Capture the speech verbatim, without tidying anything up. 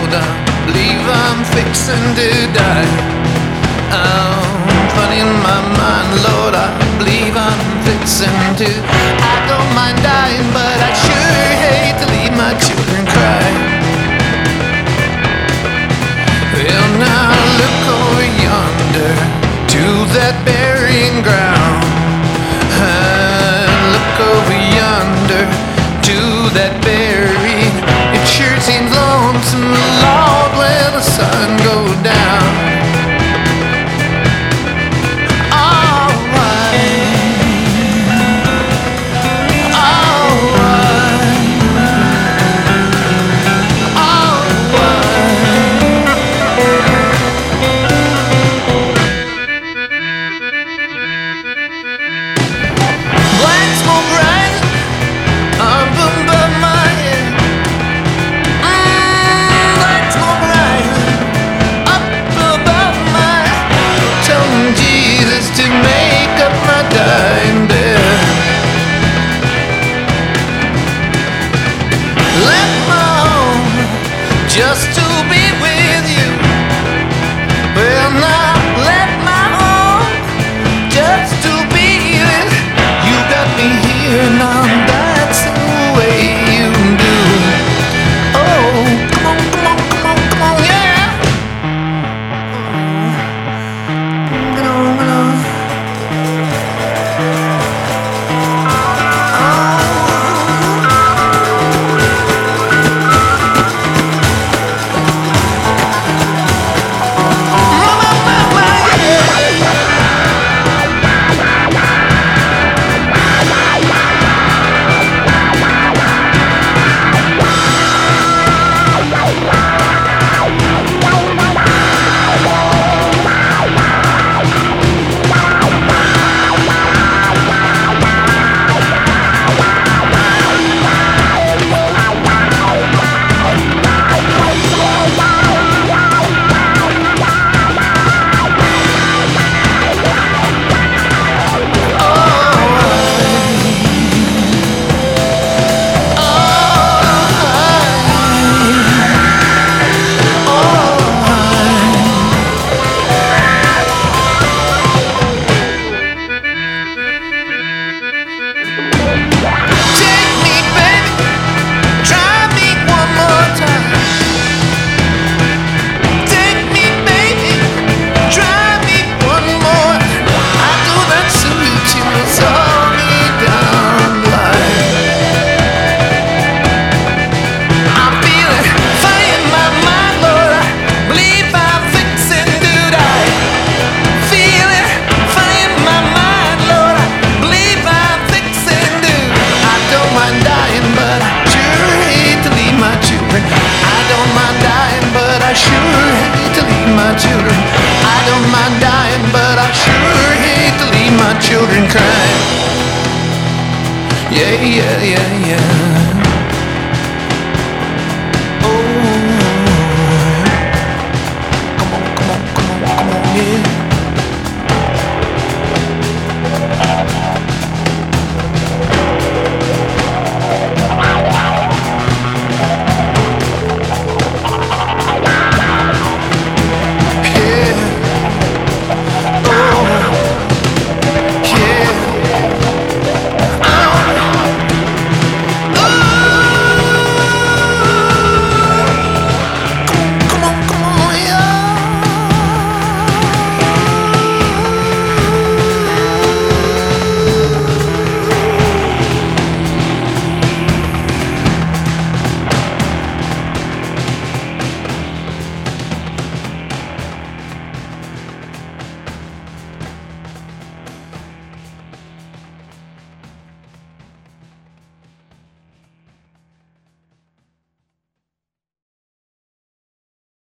Lord, I believe I'm fixing to die. I'm funny in my mind, Lord, I believe I'm fixing to. I don't mind dying, but I sure hate to leave my children cry. Well, now look over yonder to that burying ground. And look over yonder to that burying. It sure seems lonesome, Lord, when the sun goes down. Just to be with you. Well, now let my own. Just to be with you. Got me here now. That's the way you do. Oh, come on, come on, come on, come on, yeah. Come on, come on. Children, I don't mind dying, but I sure hate to leave my children crying. Yeah, yeah, yeah, yeah.